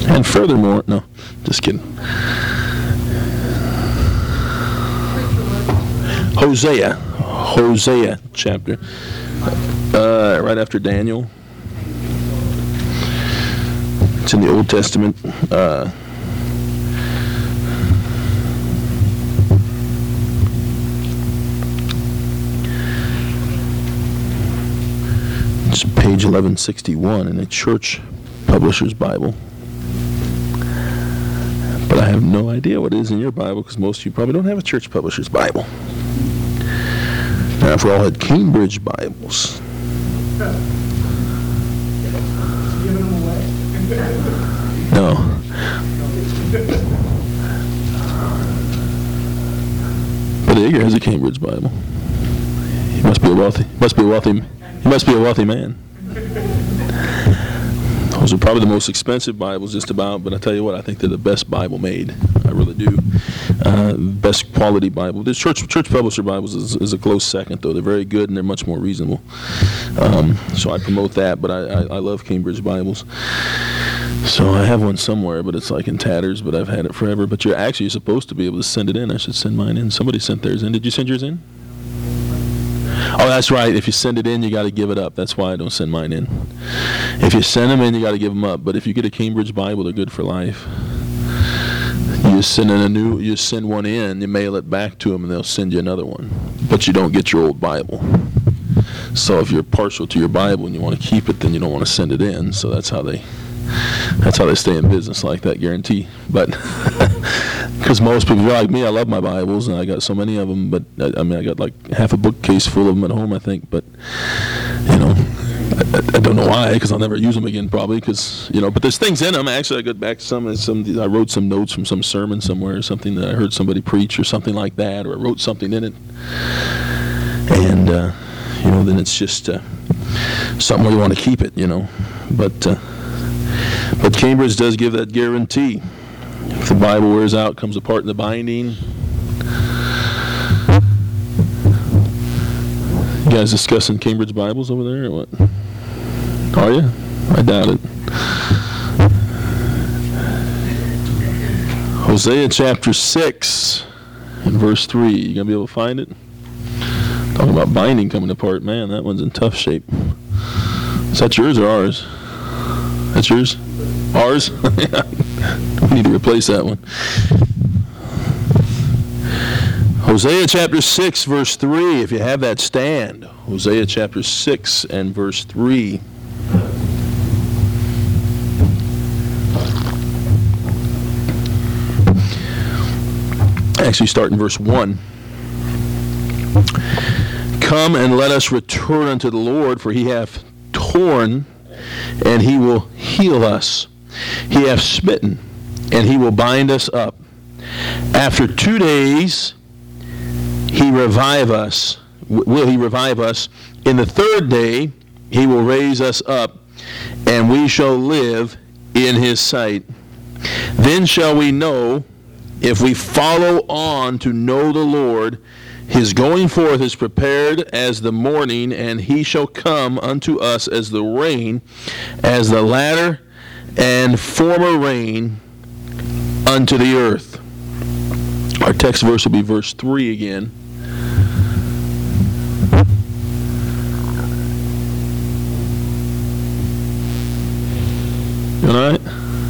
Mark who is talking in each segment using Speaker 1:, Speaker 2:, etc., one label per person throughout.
Speaker 1: And furthermore, no, just kidding. Hosea chapter, right after Daniel. It's in the Old Testament. It's page 1161 in a church publisher's Bible. But I have no idea what it is in your Bible, because most of you probably don't have a church publisher's Bible. Now, if we all had Cambridge Bibles. No. But Edgar has a Cambridge Bible. He must be a wealthy man. Those are probably the most expensive Bibles, just about. But I tell you what, I think they're the best Bible made. I really do. Best quality Bible. The church publisher Bibles is a close second, though. They're very good and they're much more reasonable. So I promote that. But I love Cambridge Bibles. So I have one somewhere, but it's like in tatters. But I've had it forever. But you're supposed to be able to send it in. I should send mine in. Somebody sent theirs in. Did you send yours in? Oh, that's right. If you send it in, you got to give it up. That's why I don't send mine in. If you send them in, you got to give them up. But if you get a Cambridge Bible, they're good for life. You send one in, you mail it back to them, and they'll send you another one. But you don't get your old Bible. So if you're partial to your Bible and you want to keep it, then you don't want to send it in. So that's how they stay in business like that, guarantee. But because most people are like me, I love my Bibles, and I got so many of them. But I got like half a bookcase full of them at home, I think. But I don't know why, because I'll never use them again, probably. Because but there's things in them. Actually, I got back to some. I wrote some notes from some sermon somewhere, or something that I heard somebody preach, or something like that, or I wrote something in it. And then it's just something where you want to keep it, But Cambridge does give that guarantee. If the Bible wears out, comes apart in the binding. You guys discussing Cambridge Bibles over there, or what? Are you? I doubt it. Hosea chapter 6 and verse 3. You gonna be able to find it? Talking about binding coming apart. Man, that one's in tough shape. Is that yours or ours? That's yours? Ours? We need to replace that one. Hosea chapter 6, verse 3. If you have that, stand. Hosea chapter 6 and verse 3. Actually, start in verse 1. Come and let us return unto the Lord, for he hath torn, and he will heal us. He hath smitten, and he will bind us up. After 2 days he revive us. Will he revive us? In the third day he will raise us up, and we shall live in his sight. Then shall we know, if we follow on to know the Lord, his going forth is prepared as the morning, and he shall come unto us as the rain, as the latter and former rain unto the earth. Our text verse will be verse 3 again. You all right?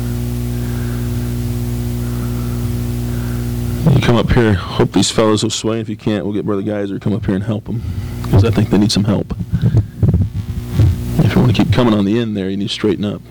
Speaker 1: You come up here. Hope these fellows will sway. If you can't, we'll get Brother Geyser to come up here and help them, because I think they need some help. If you want to keep coming on the end there, you need to straighten up.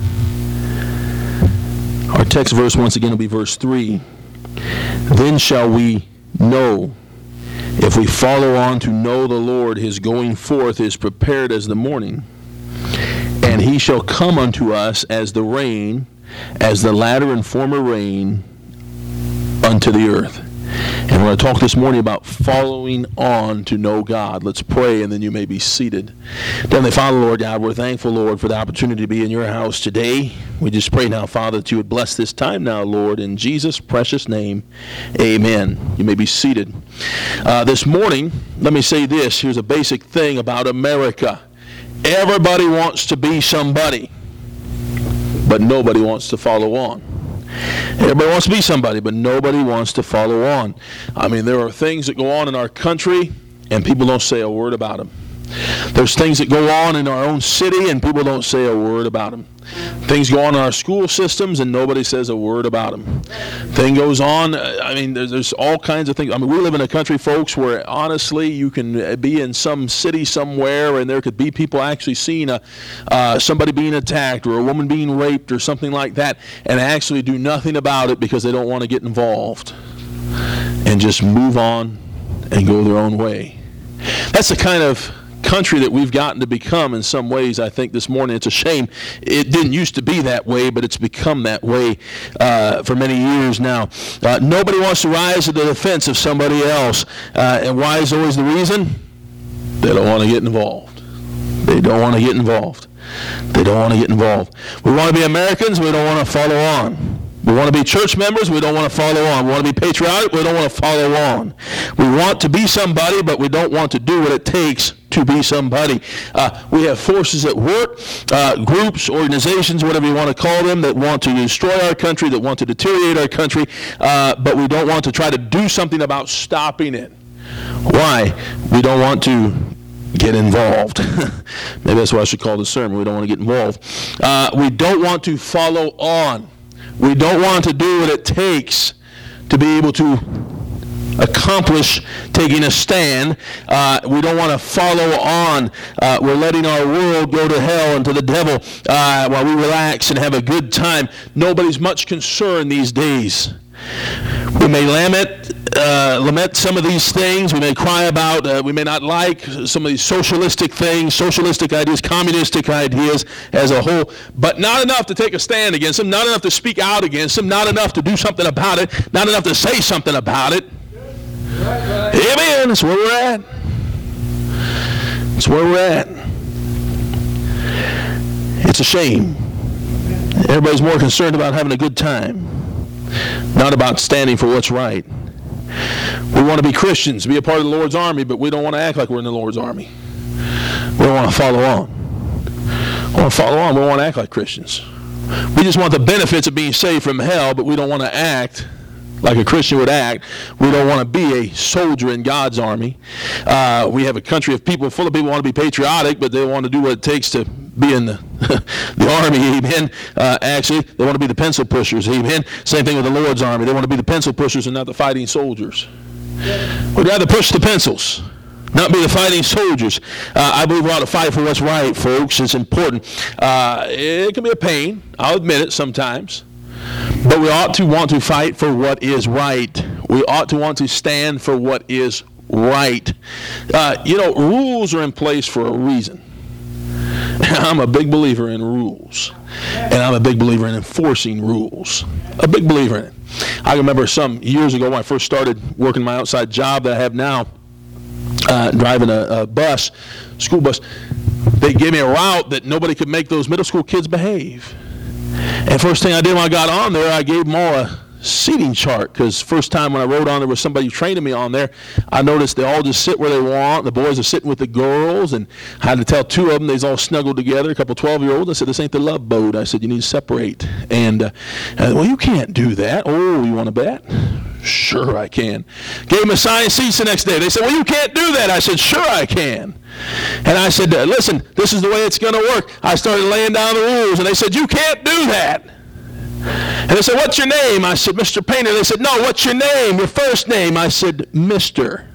Speaker 1: Our text verse once again will be verse 3. Then shall we know, if we follow on to know the Lord, his going forth is prepared as the morning, and he shall come unto us as the rain, as the latter and former rain unto the earth. And we're going to talk this morning about following on to know God. Let's pray, and then you may be seated. Heavenly Father, Lord God, we're thankful, Lord, for the opportunity to be in your house today. We just pray now, Father, that you would bless this time now, Lord, in Jesus' precious name. Amen. You may be seated. This morning, let me say this. Here's a basic thing about America. Everybody wants to be somebody. but nobody wants to follow on. Everybody wants to be somebody, but nobody wants to follow on. I mean, there are things that go on in our country, and people don't say a word about them. There's things that go on in our own city, and people don't say a word about them. Things go on in our school systems, and nobody says a word about them. Thing goes on, I mean, there's all kinds of things. I mean, we live in a country, folks, where honestly you can be in some city somewhere, and there could be people actually seeing somebody being attacked or a woman being raped or something like that, and actually do nothing about it because they don't want to get involved and just move on and go their own way. That's the kind of country that we've gotten to become in some ways. I think this morning it's a shame. It didn't used to be that way, but it's become that way for many years now. Nobody wants to rise to the defense of somebody else. And why is always the reason? They don't want to get involved. They don't want to get involved. They don't want to get involved. We want to be Americans. We don't want to follow on. We want to be church members, we don't want to follow on. We want to be patriotic, we don't want to follow on. We want to be somebody, but we don't want to do what it takes to be somebody. We have forces at work, groups, organizations, whatever you want to call them, that want to destroy our country, that want to deteriorate our country, but we don't want to try to do something about stopping it. Why? We don't want to get involved. Maybe that's what I should call the sermon. We don't want to get involved. We don't want to follow on. We don't want to do what it takes to be able to accomplish taking a stand. We don't want to follow on. We're letting our world go to hell and to the devil while we relax and have a good time. Nobody's much concerned these days. We may lament some of these things. We may cry about, we may not like some of these socialistic things, socialistic ideas, communistic ideas as a whole, but not enough to take a stand against them, not enough to speak out against them, not enough to do something about it, not enough to say something about it. Right. Amen. That's where we're at. That's where we're at. It's a shame. Everybody's more concerned about having a good time, not about standing for what's right. We want to be Christians, be a part of the Lord's army, but we don't want to act like we're in the Lord's army. We don't want to follow on. We want to follow on. We don't want to act like Christians. We just want the benefits of being saved from hell, but we don't want to act like a Christian would act. We don't want to be a soldier in God's army. We have a country of people, full of people who want to be patriotic, but they want to do what it takes to be in the army, amen. Actually, they want to be the pencil pushers, amen. Same thing with the Lord's army. They want to be the pencil pushers and not the fighting soldiers. We'd rather push the pencils, not be the fighting soldiers. I believe we ought to fight for what's right, folks. It's important. It can be a pain. I'll admit it sometimes. But we ought to want to fight for what is right. We ought to want to stand for what is right. Rules are in place for a reason. I'm a big believer in rules. And I'm a big believer in enforcing rules. A big believer in it. I remember some years ago when I first started working my outside job that I have now, driving a bus, school bus. They gave me a route that nobody could make those middle school kids behave. And first thing I did when I got on there, I gave them all a seating chart, because first time when I rode on there was somebody training me on there. I noticed they all just sit where they want. The boys are sitting with the girls, and I had to tell two of them, they's all snuggled together, a couple 12-year-olds. I said, this ain't the Love Boat. I said, you need to separate. And well, you can't do that. Oh, you want to bet? Sure I can. Gave them assigned seats the next day. They said, well, you can't do that. I said, sure I can. And I said, listen, this is the way it's going to work. I started laying down the rules, and they said, you can't do that. And they said, what's your name? I said, Mr. Painter. They said, no, what's your name, your first name? I said, Mr.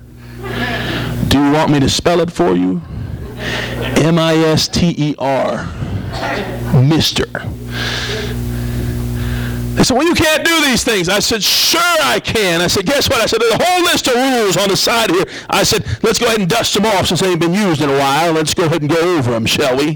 Speaker 1: Do you want me to spell it for you? M-I-S-T-E-R. Mr. They said, well, you can't do these things. I said, sure I can. I said, guess what? I said, there's a whole list of rules on the side here. I said, let's go ahead and dust them off since they ain't been used in a while. Let's go ahead and go over them, shall we?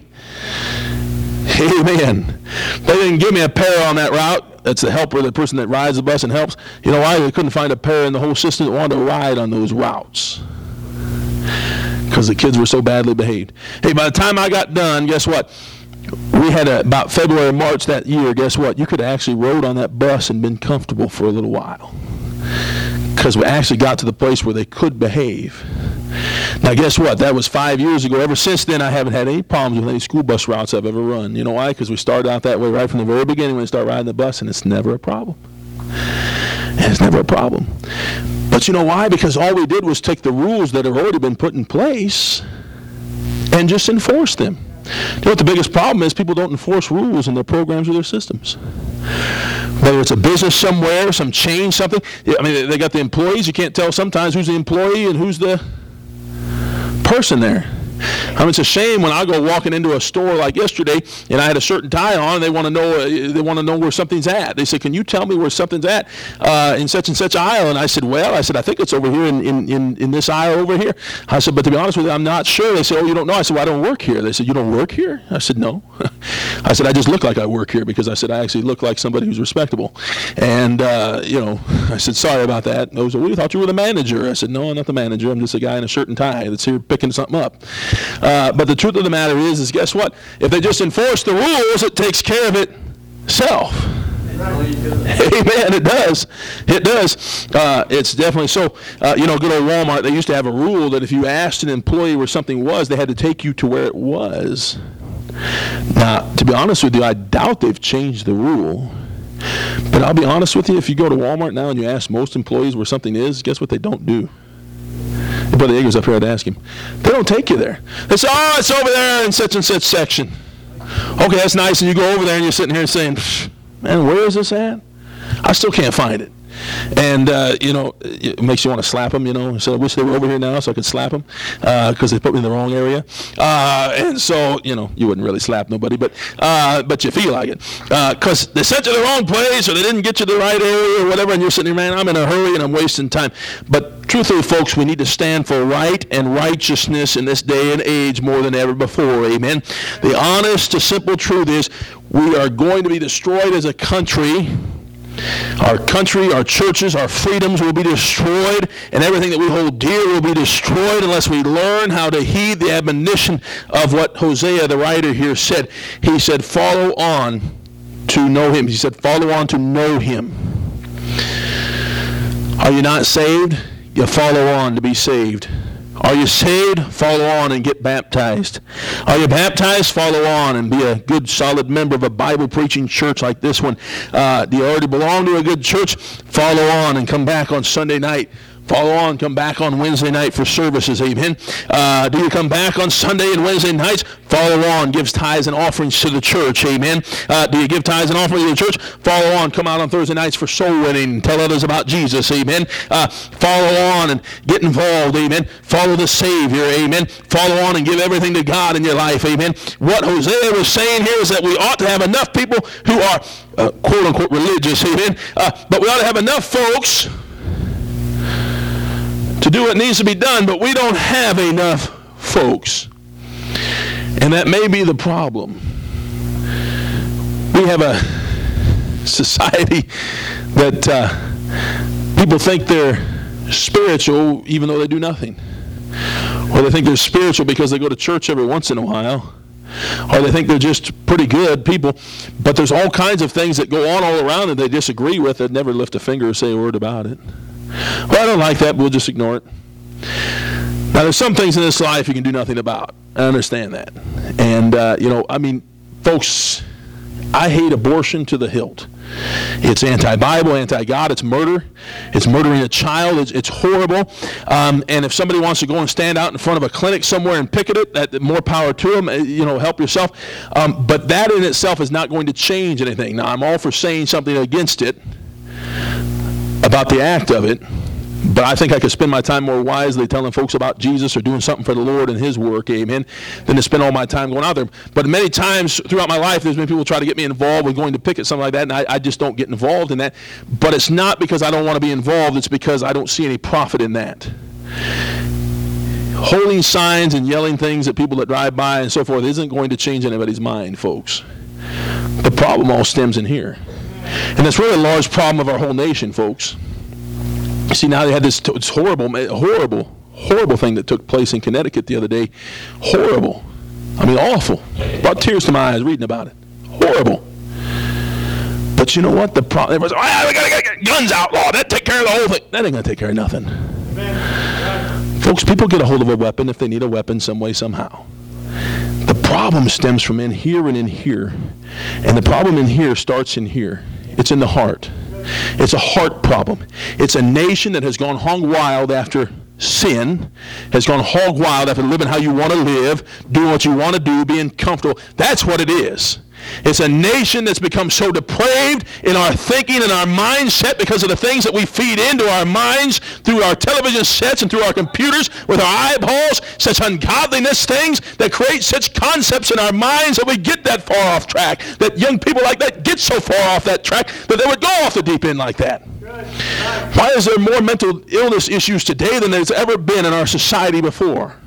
Speaker 1: Amen. They didn't give me a pair on that route. That's the helper, the person that rides the bus and helps. You know why? They couldn't find a pair in the whole system that wanted to ride on those routes, because the kids were so badly behaved. Hey, by the time I got done, guess what? We had about February, March that year, guess what? You could have actually rode on that bus and been comfortable for a little while, because we actually got to the place where they could behave. Now, guess what? That was 5 years ago. Ever since then, I haven't had any problems with any school bus routes I've ever run. You know why? Because we started out that way right from the very beginning when we start riding the bus, and it's never a problem. It's never a problem. But you know why? Because all we did was take the rules that have already been put in place and just enforce them. You know what the biggest problem is? People don't enforce rules in their programs or their systems. Whether it's a business somewhere, some chain, something. I mean, they got the employees. You can't tell sometimes who's the employee and who's the person there. I mean, it's a shame when I go walking into a store like yesterday and I had a shirt and tie on and they want to know where something's at. They say, can you tell me where something's at in such and such aisle? And I said, I think it's over here in this aisle over here. I said, but to be honest with you, I'm not sure. They say, oh, you don't know? I said, well, I don't work here. They said, you don't work here? I said, no. I said, I just look like I work here because I said, I actually look like somebody who's respectable. And, I said, sorry about that. And they said, well, we thought you were the manager. I said, no, I'm not the manager. I'm just a guy in a shirt and tie that's here picking something up. But the truth of the matter is guess what? If they just enforce the rules, it takes care of itself. Amen. It does. It does. It's definitely so. Good old Walmart, they used to have a rule that if you asked an employee where something was, they had to take you to where it was. Now, to be honest with you, I doubt they've changed the rule. But I'll be honest with you, if you go to Walmart now and you ask most employees where something is, guess what they don't do? Brother Yeager's up here, I'd ask him. They don't take you there. They say, oh, it's over there in such and such section. Okay, that's nice. And you go over there and you're sitting here saying, man, where is this at? I still can't find it. And, it makes you want to slap them, So I wish they were over here now so I could slap them because they put me in the wrong area. And so, you wouldn't really slap nobody, but you feel like it. Because they sent you to the wrong place or they didn't get you to the right area or whatever, and you're sitting there, man, I'm in a hurry and I'm wasting time. But truthfully, folks, we need to stand for right and righteousness in this day and age more than ever before. Amen. The honest to simple truth is we are going to be destroyed as a country. Our country, our churches, our freedoms will be destroyed, and everything that we hold dear will be destroyed unless we learn how to heed the admonition of what Hosea, the writer here, said. He said, follow on to know him. He said, follow on to know him. Are you not saved? You follow on to be saved. Are you saved? Follow on and get baptized. Are you baptized? Follow on and be a good, solid member of a Bible-preaching church like this one. Do you already belong to a good church? Follow on and come back on Sunday night. Follow on, come back on Wednesday night for services, amen. Do you come back on Sunday and Wednesday nights? Follow on, gives tithes and offerings to the church, amen. Do you give tithes and offerings to the church? Follow on, come out on Thursday nights for soul winning, tell others about Jesus, amen. Follow on and get involved, amen. Follow the Savior, amen. Follow on and give everything to God in your life, amen. What Hosea was saying here is that we ought to have enough people who are quote-unquote religious, amen. But we ought to have enough folks to do what needs to be done, but we don't have enough folks. And that may be the problem. We have a society that people think they're spiritual even though they do nothing. Or they think they're spiritual because they go to church every once in a while. Or they think they're just pretty good people. But there's all kinds of things that go on all around that they disagree with that never lift a finger or say a word about it. Well, I don't like that, but we'll just ignore it. Now, there's some things in this life you can do nothing about. I understand that. And, folks, I hate abortion to the hilt. It's anti-Bible, anti-God. It's murder. It's murdering a child. It's horrible. And if somebody wants to go and stand out in front of a clinic somewhere and picket it, that more power to them. Help yourself. But that in itself is not going to change anything. Now, I'm all for saying something against it, about the act of it, but I think I could spend my time more wisely telling folks about Jesus or doing something for the Lord and his work, amen, than to spend all my time going out there. But many times throughout my life, there's been people try to get me involved with going to picket, something like that, and I just don't get involved in that. But it's not because I don't want to be involved, it's because I don't see any profit in that. Holding signs and yelling things at people that drive by and so forth isn't going to change anybody's mind, folks. The problem all stems in here. And that's really a large problem of our whole nation, folks. You see, now they had this horrible thing that took place in Connecticut the other day. Horrible. I mean, awful. Brought tears to my eyes reading about it. Horrible. But you know what? The problem, everybody's we got to get guns outlawed. That take care of the whole thing. That ain't going to take care of nothing. Folks, people get a hold of a weapon if they need a weapon some way, somehow. The problem stems from in here and in here. And the problem in here starts in here. It's in the heart. It's a heart problem. It's a nation that has gone hog wild after sin, has gone hog wild after living how you want to live, doing what you want to do, being comfortable. That's what it is. It's a nation that's become so depraved in our thinking and our mindset because of the things that we feed into our minds through our television sets and through our computers with our eyeballs, such ungodliness things that create such concepts in our minds that we get that far off track, that young people like that get so far off that track that they would go off the deep end like that. Why is there more mental illness issues today than there's ever been in our society before?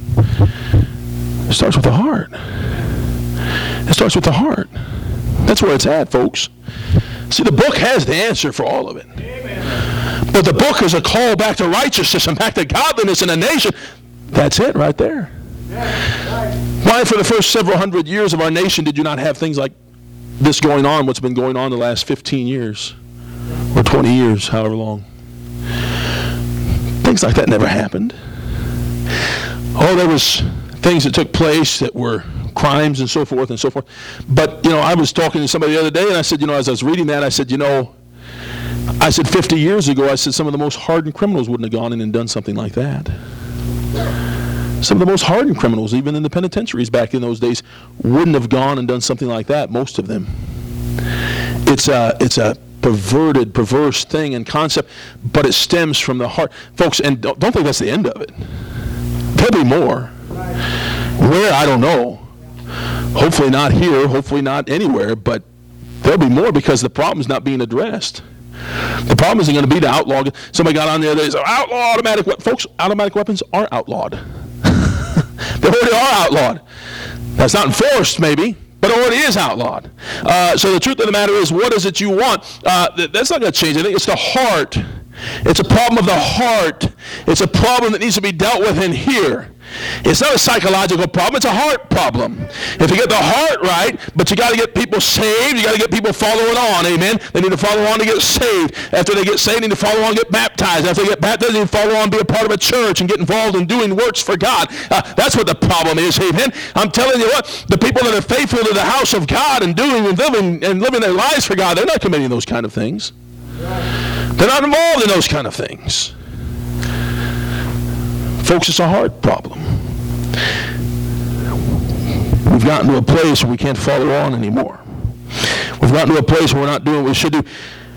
Speaker 1: It starts with the heart. It starts with the heart. That's where it's at, folks. See, the book has the answer for all of it. Amen. But the book is a call back to righteousness and back to godliness in a nation. That's it right there. Yeah, right. Why for the first several hundred years of our nation did you not have things like this going on, what's been going on the last 15 years or 20 years, however long? Things like that never happened. Oh, there was things that took place that were crimes and so forth and so forth. But, I was talking to somebody the other day, and I said, as I was reading that, I said, 50 years ago, I said some of the most hardened criminals wouldn't have gone in and done something like that. Some of the most hardened criminals, even in the penitentiaries back in those days, wouldn't have gone and done something like that, most of them. It's a perverted, perverse thing and concept, but it stems from the heart. Folks, and don't think that's the end of it. There'll be more. Where, I don't know. Hopefully not here, hopefully not anywhere, but there'll be more because the problem's not being addressed. The problem isn't going to be to outlaw. Somebody got on the other day and said, outlaw automatic weapons. Folks, automatic weapons are outlawed. They already are outlawed. That's not enforced, maybe, but it already is outlawed. So the truth of the matter is, what is it you want? That's not going to change anything. It's the heart. It's a problem of the heart. It's a problem that needs to be dealt with in here. It's not a psychological problem, it's a heart problem. If you get the heart right, but you got to get people saved, you got to get people following on, amen? They need to follow on to get saved. After they get saved, they need to follow on and get baptized. After they get baptized, they need to follow on and be a part of a church and get involved in doing works for God. That's what the problem is, amen? I'm telling you what, the people that are faithful to the house of God and doing and living their lives for God, they're not committing those kind of things. They're not involved in those kind of things. Folks, it's a heart problem. We've gotten to a place where we can't follow on anymore. We've gotten to a place where we're not doing what we should do.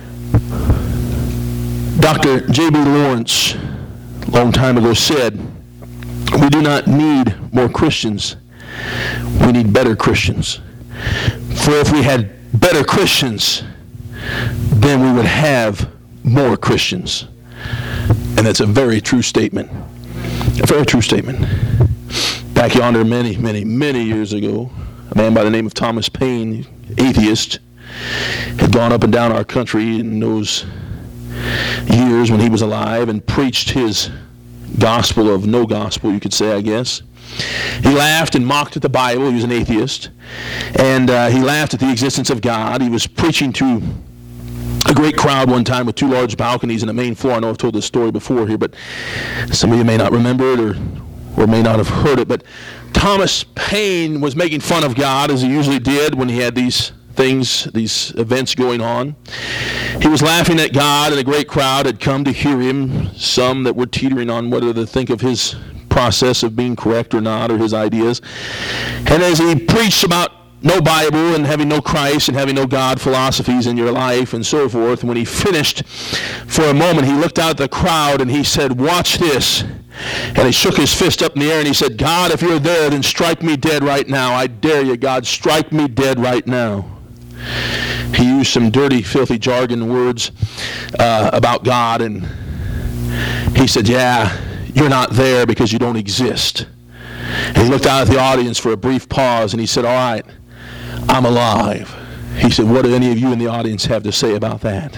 Speaker 1: Dr. J.B. Lawrence, a long time ago, said, we do not need more Christians. We need better Christians. For if we had better Christians, then we would have more Christians. And that's a very true statement. A very true statement. Back yonder many, many, many years ago, a man by the name of Thomas Paine, atheist, had gone up and down our country in those years when he was alive and preached his gospel of no gospel, you could say, I guess. He laughed and mocked at the Bible. He was an atheist. And he laughed at the existence of God. He was preaching to a great crowd one time with two large balconies and a main floor. I know I've told this story before here, but some of you may not remember it or may not have heard it. But Thomas Paine was making fun of God, as he usually did when he had these things, these events going on. He was laughing at God, and a great crowd had come to hear him, some that were teetering on whether to think of his process of being correct or not, or his ideas. And as he preached about no Bible and having no Christ and having no God philosophies in your life and so forth, and when he finished, for a moment he looked out at the crowd and he said, watch this. And he shook his fist up in the air and he said, God, if you're there, then strike me dead right now. I dare you, God, strike me dead right now. He used some dirty, filthy jargon words about God, and he said, yeah, you're not there because you don't exist. And he looked out at the audience for a brief pause and he said, all right, I'm alive. He said, what do any of you in the audience have to say about that?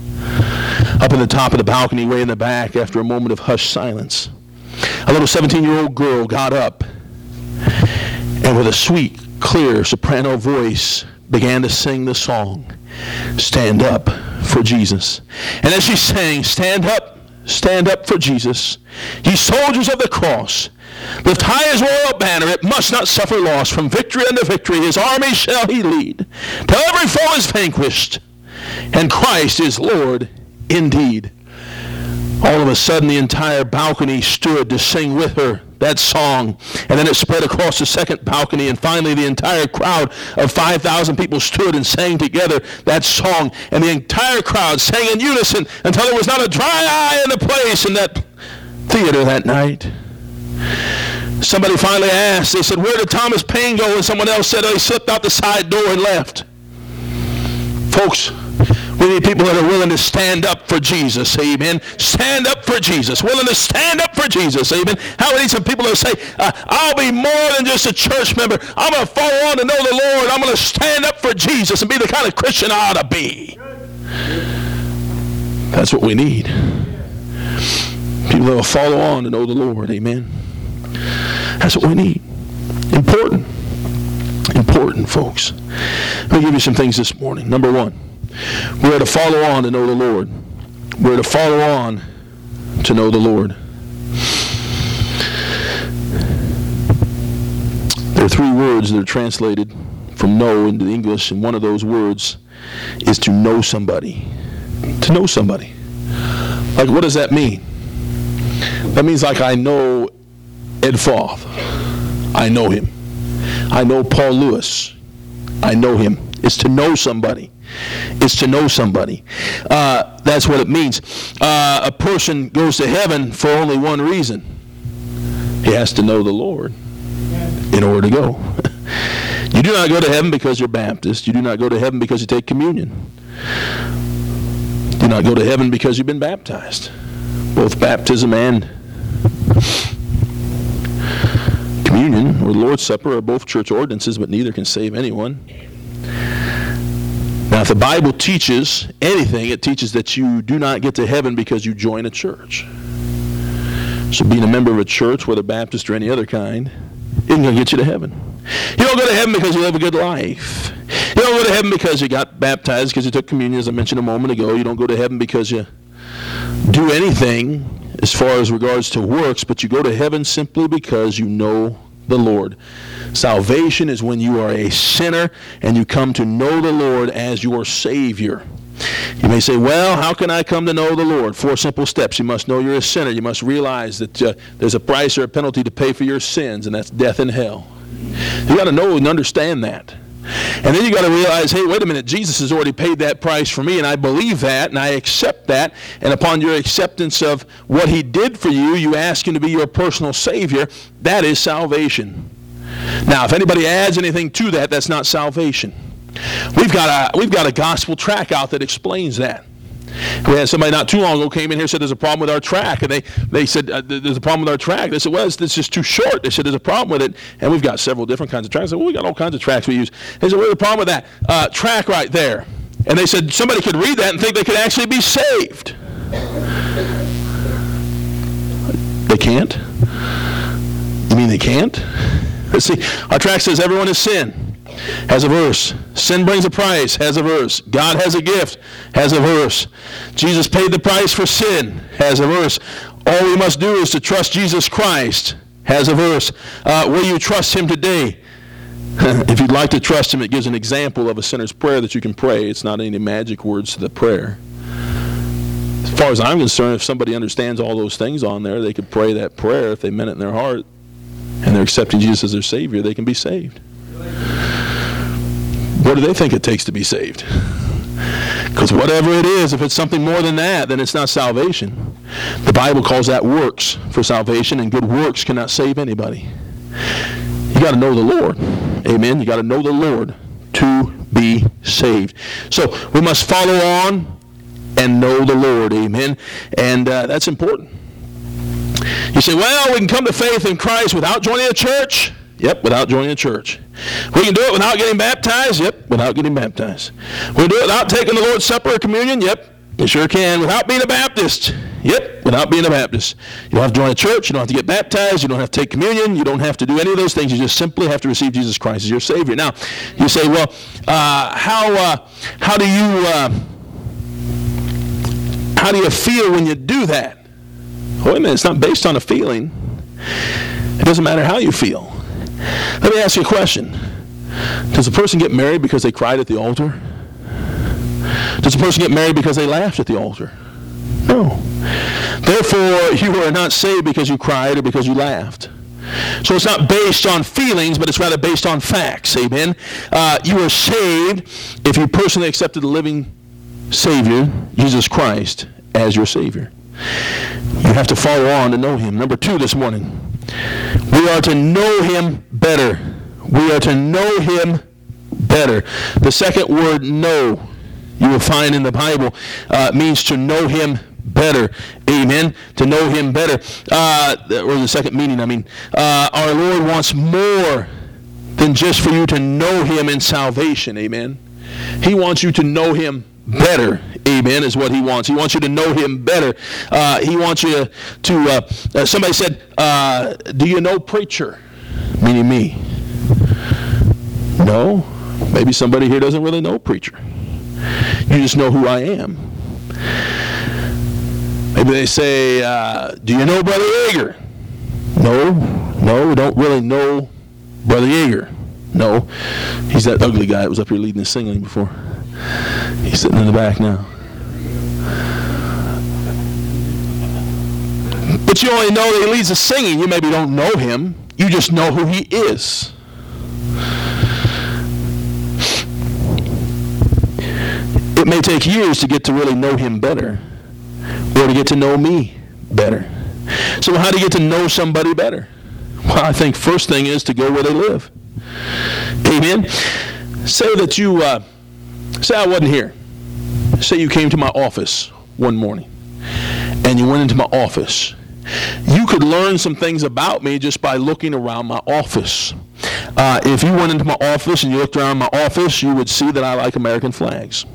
Speaker 1: Up in the top of the balcony, way in the back, after a moment of hushed silence, a little 17-year-old girl got up and with a sweet, clear soprano voice began to sing the song, Stand Up for Jesus. And as she sang, stand up stand up for Jesus. Ye soldiers of the cross, lift high his royal banner. It must not suffer loss. From victory unto victory his army shall he lead, till every foe is vanquished, and Christ is Lord indeed. All of a sudden, the entire balcony stood to sing with her that song. And then it spread across the second balcony, and finally the entire crowd of 5,000 people stood and sang together that song. And the entire crowd sang in unison until there was not a dry eye in the place in that theater that night. Somebody finally asked, they said, where did Thomas Paine go? And someone else said, oh, he slipped out the side door and left. Folks, we need people that are willing to stand up for Jesus, amen. Stand up for Jesus, willing to stand up for Jesus, amen. How we need some people that say, I'll be more than just a church member. I'm going to follow on to know the Lord. I'm going to stand up for Jesus and be the kind of Christian I ought to be. That's what we need. People that will follow on to know the Lord, amen. That's what we need. Important, folks. Let me give you some things this morning. Number one, we're to follow on to know the Lord. We're to follow on to know the Lord. There are three words that are translated from know into English, and one of those words is to know somebody. To know somebody. Like, what does that mean? That means like I know Ed Foth. I know him. I know Paul Lewis. I know him. It's to know somebody. It's to know somebody. That's what it means. A person goes to heaven for only one reason. He has to know the Lord in order to go. You do not go to heaven because you're Baptist. You do not go to heaven because you take communion. You do not go to heaven because you've been baptized. Both baptism and communion or the Lord's Supper are both church ordinances, but neither can save anyone. Now, if the Bible teaches anything, it teaches that you do not get to heaven because you join a church. So being a member of a church, whether Baptist or any other kind, isn't going to get you to heaven. You don't go to heaven because you live a good life. You don't go to heaven because you got baptized, because you took communion, as I mentioned a moment ago. You don't go to heaven because you do anything as far as regards to works, but you go to heaven simply because you know the Lord. Salvation is when you are a sinner and you come to know the Lord as your Savior. You may say, well, how can I come to know the Lord? 4 simple steps. You must know you're a sinner. You must realize that there's a price or a penalty to pay for your sins, and that's death and hell. You got to know and understand that. And then you got to realize, hey, wait a minute, Jesus has already paid that price for me, and I believe that, and I accept that. And upon your acceptance of what he did for you, you ask him to be your personal Savior. That is salvation. Now, if anybody adds anything to that, that's not salvation. We've got a gospel track out that explains that. We had somebody not too long ago came in here and said there's a problem with our track, and they said there's a problem with our track. They said, well, it's just too short. They said there's a problem with it, and we've got several different kinds of tracks. I said, well, we got all kinds of tracks we use. They said, what's the problem with that track right there? And they said somebody could read that and think they could actually be saved. They can't? You mean they can't? Let's see. Our track says everyone is sin. Has a verse. Sin brings a price. Has a verse. God has a gift. Has a verse. Jesus paid the price for sin. Has a verse. All we must do is to trust Jesus Christ. Has a verse. Will you trust him today? If you'd like to trust him, it gives an example of a sinner's prayer that you can pray. It's not any magic words to the prayer. As far as I'm concerned, if somebody understands all those things on there, they could pray that prayer if they meant it in their heart and they're accepting Jesus as their Savior, they can be saved. What do they think it takes to be saved? Because whatever it is, if it's something more than that, then it's not salvation. The Bible calls that works for salvation, and good works cannot save anybody. You got to know the Lord. Amen. You got to know the Lord to be saved. So we must follow on and know the Lord. Amen. And that's important. You say, well, we can come to faith in Christ without joining a church. Yep, without joining a church. We can do it without getting baptized. Yep, without getting baptized. We can do it without taking the Lord's Supper or communion. Yep, you sure can. Without being a Baptist. Yep, without being a Baptist. You don't have to join a church. You don't have to get baptized. You don't have to take communion. You don't have to do any of those things. You just simply have to receive Jesus Christ as your Savior. Now, you say, well, how do you feel when you do that? Wait a minute, it's not based on a feeling. It doesn't matter how you feel. Let me ask you a question. Does a person get married because they cried at the altar? Does a person get married because they laughed at the altar? No. Therefore, you are not saved because you cried or because you laughed. So it's not based on feelings, but it's rather based on facts. Amen. You are saved if you personally accepted the living Savior, Jesus Christ, as your Savior. You have to follow on to know Him. Number 2 this morning. We are to know Him better. We are to know Him better. The second word, know, you will find in the Bible, means to know Him better. Amen. To know Him better. Or the second meaning, our Lord wants more than just for you to know Him in salvation. Amen. He wants you to know Him better. Amen, is what He wants. He wants you to know Him better. He wants you to, somebody said, do you know preacher? Meaning me. No. Maybe somebody here doesn't really know preacher. You just know who I am. Maybe they say, do you know Brother Yeager? No, we don't really know Brother Yeager. No, he's that ugly guy that was up here leading the singing before. He's sitting in the back now. But you only know that he leads the singing. You maybe don't know him. You just know who he is. It may take years to get to really know him better, or to get to know me better. So how do you get to know somebody better? Well, I think first thing is to go where they live. Amen. Say that you, say I wasn't here. Say you came to my office one morning, and you went into my office. You could learn some things about me just by looking around my office. If you went into my office and you looked around my office, you would see that I like American flags.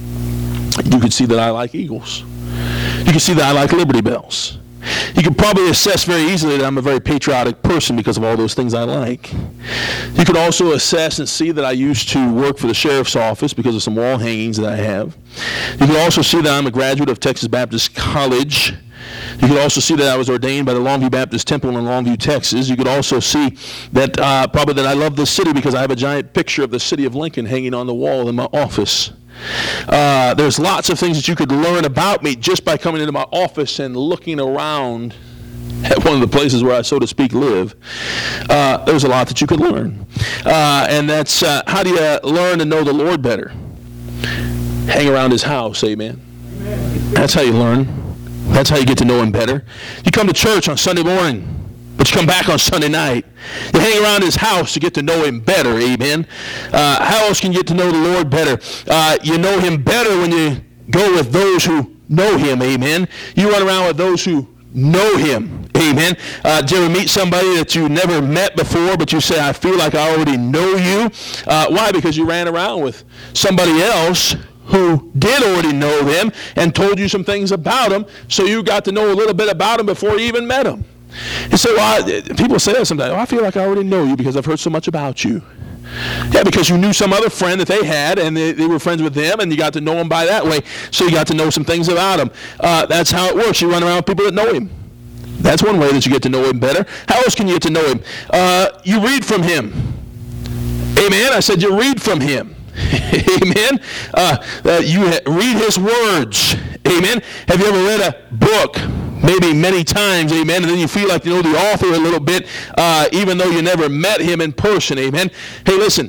Speaker 1: You could see that I like eagles. You could see that I like Liberty Bells. You could probably assess very easily that I'm a very patriotic person because of all those things I like. You could also assess and see that I used to work for the sheriff's office because of some wall hangings that I have. You could also see that I'm a graduate of Texas Baptist College. You could also see that I was ordained by the Longview Baptist Temple in Longview, Texas. You could also see that probably that I love this city because I have a giant picture of the city of Lincoln hanging on the wall in my office. There's lots of things that you could learn about me just by coming into my office and looking around at one of the places where I, so to speak, live. There's a lot that you could learn. And that's how do you learn to know the Lord better? Hang around His house, amen. That's how you learn. That's how you get to know Him better. You come to church on Sunday morning, but you come back on Sunday night. You hang around His house to get to know Him better, amen. How else can you get to know the Lord better? You know Him better when you go with those who know Him, amen. You run around with those who know Him, amen. Did you ever meet somebody that you never met before, but you say, I feel like I already know you? Why? Because you ran around with somebody else who did already know them and told you some things about them, so you got to know a little bit about them before you even met them. And so people say that sometimes, I feel like I already know you because I've heard so much about you. Yeah, because you knew some other friend that they had, and they were friends with them, and you got to know them by that way, so you got to know some things about them. That's how it works. You run around with people that know Him. That's one way that you get to know Him better. How else can you get to know Him? You read from Him. Amen? I said you read from Him. Amen? You read His words. Amen? Have you ever read a book? Maybe many times, amen, and then you feel like you know the author a little bit, even though you never met him in person, amen. Hey, listen,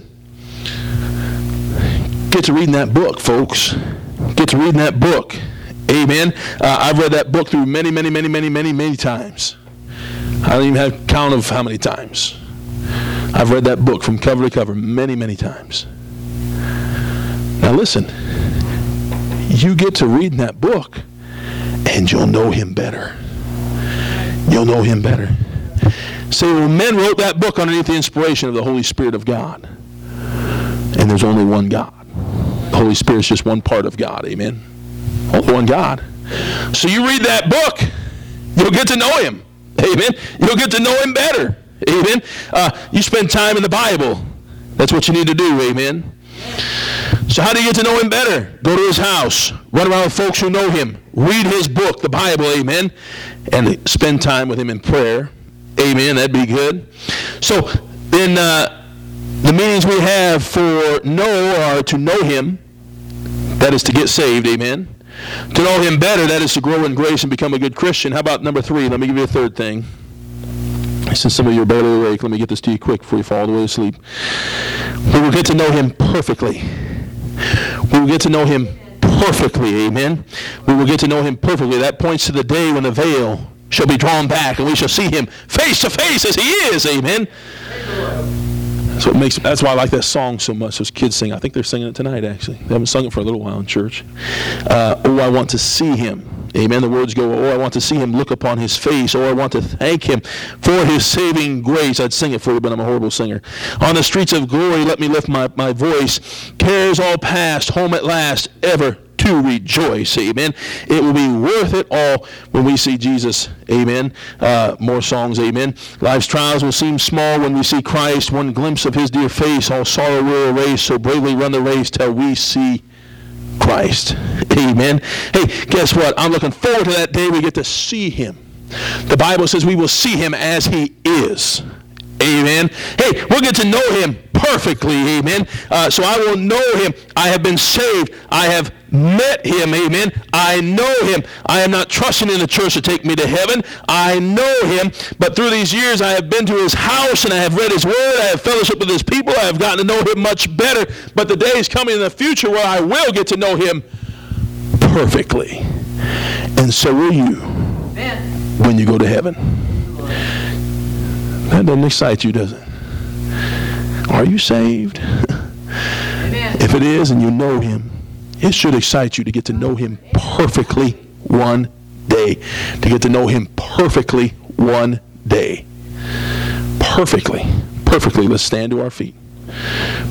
Speaker 1: get to reading that book, folks. Get to reading that book, amen. I've read that book through many times. I don't even have a count of how many times. I've read that book from cover to cover many times. Now listen, you get to reading that book, and you'll know Him better. You'll know Him better. See, well, men wrote that book underneath the inspiration of the Holy Spirit of God. And there's only one God. The Holy Spirit is just one part of God, amen? Only one God. So you read that book, you'll get to know Him, amen? You'll get to know Him better, amen? You spend time in the Bible. That's what you need to do, amen? So how do you get to know Him better? Go to His house. Run around with folks who know Him. read his book, the Bible, amen, and spend time with him in prayer. Amen, that'd be good. So then the meanings we have for know are to know him, that is to get saved, amen. To know him better, that is to grow in grace and become a good Christian. How about number 3? Let me give you a third thing. Since some of you are barely awake, let me get this to you quick before you fall all the way to sleep. We will get to know him perfectly. We will get to know him perfectly, amen. We will get to know him perfectly. That points to the day when the veil shall be drawn back and we shall see him face to face as he is, amen. That's why I like that song so much. Those kids sing. I think they're singing it tonight, actually. They haven't sung it for a little while in church. Oh, I want to see him. Amen. The words go, oh, I want to see him look upon his face. Oh, I want to thank him for his saving grace. I'd sing it for you, but I'm a horrible singer. On the streets of glory, let me lift my voice. Cares all past, home at last, ever to rejoice. Amen. It will be worth it all when we see Jesus. Amen. More songs. Amen. Life's trials will seem small when we see Christ. One glimpse of his dear face, all sorrow will erase. So bravely run the race till we see Christ. Amen. Hey, guess what? I'm looking forward to that day we get to see him. The Bible says we will see him as he is. Amen. Hey, we'll get to know him perfectly. Amen. So I will know him. I have been saved. I have met him. Amen. I know him. I am not trusting in the church to take me to heaven. I know him. But through these years, I have been to his house and I have read his word. I have fellowship with his people. I have gotten to know him much better. But the day is coming in the future where I will get to know him perfectly. And so will you. Amen. When you go to heaven. That doesn't excite you, does it? Are you saved? Amen. If it is and you know him, it should excite you to get to know him perfectly one day. To get to know him perfectly one day. Perfectly. Perfectly. Let's stand to our feet.